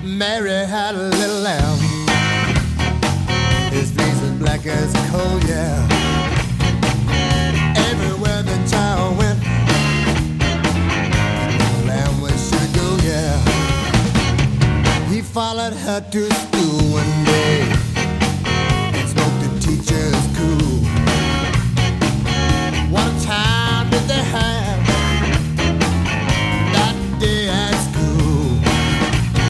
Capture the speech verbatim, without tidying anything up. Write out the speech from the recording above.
Mary had a little lamb. His face was black as coal, yeah. Everywhere the child went, the lamb was sure to go, yeah. He followed her to school one day.